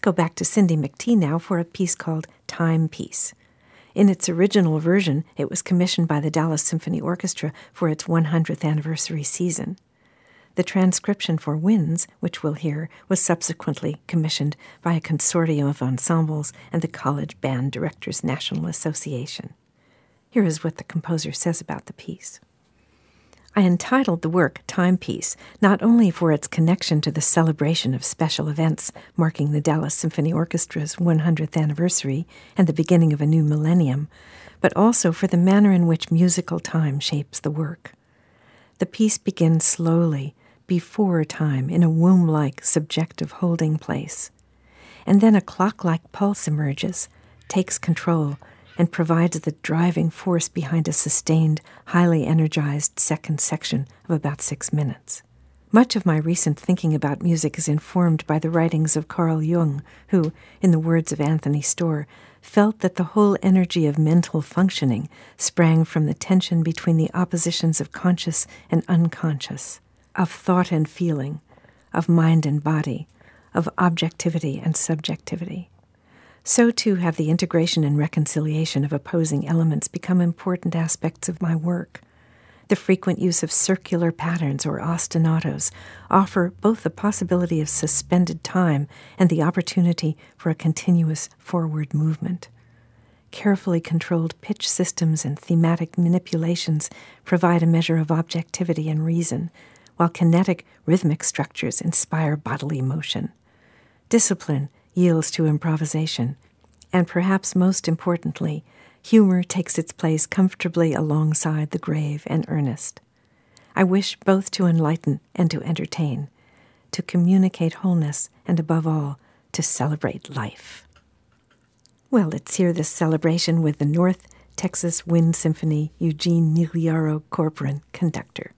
go back to Cindy McTee now for a piece called Timepiece. In its original version, it was commissioned by the Dallas Symphony Orchestra for its 100th anniversary season. The transcription for Winds, which we'll hear, was subsequently commissioned by a consortium of ensembles and the College Band Directors National Association. Here is what the composer says about the piece. I entitled the work Timepiece, not only for its connection to the celebration of special events marking the Dallas Symphony Orchestra's 100th anniversary and the beginning of a new millennium, but also for the manner in which musical time shapes the work. The piece begins slowly, before time, in a womb-like subjective holding place. And then a clock-like pulse emerges, takes control, and provides the driving force behind a sustained, highly energized second section of about 6 minutes. Much of my recent thinking about music is informed by the writings of Carl Jung, who, in the words of Anthony Storr, felt that the whole energy of mental functioning sprang from the tension between the oppositions of conscious and unconscious, of thought and feeling, of mind and body, of objectivity and subjectivity. So too have the integration and reconciliation of opposing elements become important aspects of my work. The frequent use of circular patterns or ostinatos offer both the possibility of suspended time and the opportunity for a continuous forward movement. Carefully controlled pitch systems and thematic manipulations provide a measure of objectivity and reason, while kinetic, rhythmic structures inspire bodily motion. Discipline yields to improvisation, and perhaps most importantly, humor takes its place comfortably alongside the grave and earnest. I wish both to enlighten and to entertain, to communicate wholeness, and above all, to celebrate life. Well, let's hear this celebration with the North Texas Wind Symphony Eugene Migliaro Corporan, conductor.